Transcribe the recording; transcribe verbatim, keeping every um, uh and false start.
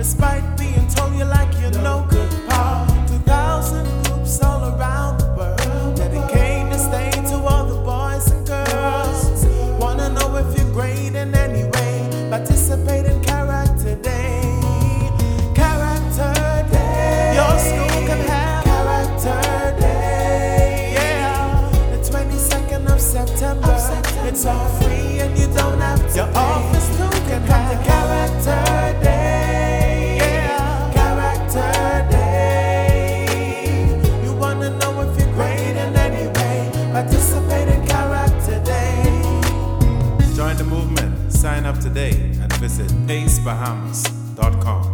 despite being told you like you're no good, pa. Two thousand groups all around the world dedicate this day to all the boys and girls. Wanna know if you're great in any way? Participate in Character Day. Character Day. Your school can have Character Day. Yeah, the twenty-second of September. It's all free and you don't have to. Your office too can have the Character Day. Yeah, Character Day. You wanna know if you're great in any way? Participate in Character Day. Join the movement. Sign up today and visit pace bahamas dot com.